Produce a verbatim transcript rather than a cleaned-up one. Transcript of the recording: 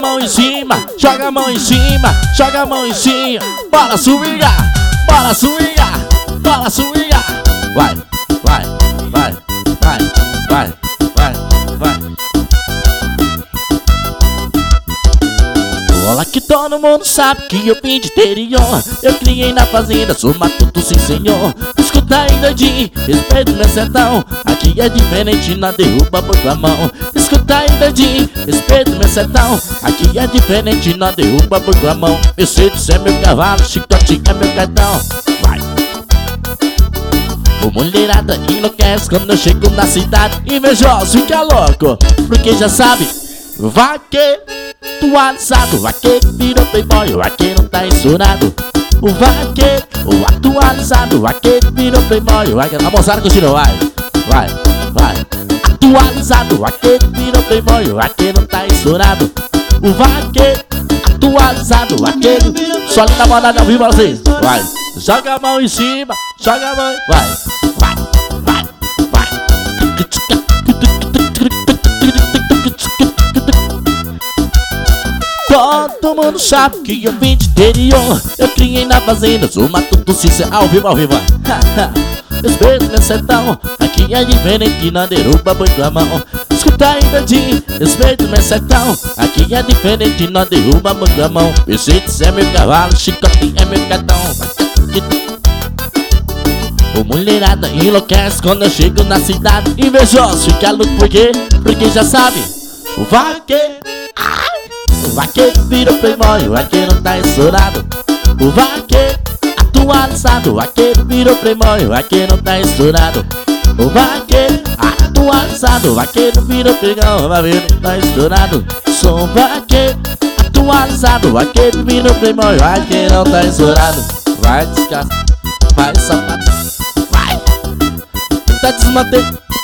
Mão em cima, joga a mão em cima, joga a mão em cima. Bora swingar, bora swingar, bora swingar. Vai, vai, vai, vai, vai, vai, vai. Olá que todo mundo sabe que eu vim de interior. Eu criei na fazenda, sou matuto sim senhor. Escuta aí doidinho, respeito meu sertão. Aqui é diferente, na derruba por tua mão. Escuta aí doidinho, respeito meu sertão. Aqui é diferente, na derruba por tua mão. Mercedes é meu cavalo, chicote é meu cartão. Vai. O mulherada enlouquece quando eu chego na cidade. Invejoso fica louco, porque já sabe. Vaqueiro atualizado, vaqueiro virou playboy, o vaqueiro tá estourado. O vaqueiro, o atualizado, o vaqueiro virou playboy, o vaqueiro... A moçada continua, vai, vai, vai. Atualizado, o vaqueiro virou playboy, o vaqueiro tá estourado. O vaqueiro, atualizado, o vaqueiro... Só na moda ao vivo pra vocês, vai. Joga a mão em cima, joga a mão, vai, vai, vai, vai. Todo mundo sabe que eu vim de interior. Eu criei na fazenda, sou matuto sincero. Ao vivo, ao vivo. Respeito meu sertão. Aqui é diferente, na derruba por tua mão. Escuta aí, bandinho, respeito meu sertão. Aqui é diferente, na derruba por tua mão. Mercedes é meu cavalo, chicote é meu cartão. O mulherada enlouquece quando eu chego na cidade. Invejoso fica louco por quê? Porque já sabe. O vaqueiro, o vaqueiro virou playboy, o vaqueiro tá estourado. O vaqueiro atualizado, o vaqueiro virou playboy, o vaqueiro tá estourado. O vaqueiro atualizado, o vaqueiro virou playboy, o vaqueiro tá estourado. Sou um vaqueiro atualizado, o vaqueiro virou playboy, o vaqueiro tá estourado. Vai descascar, vai saltar, vai. Tá desmantendo.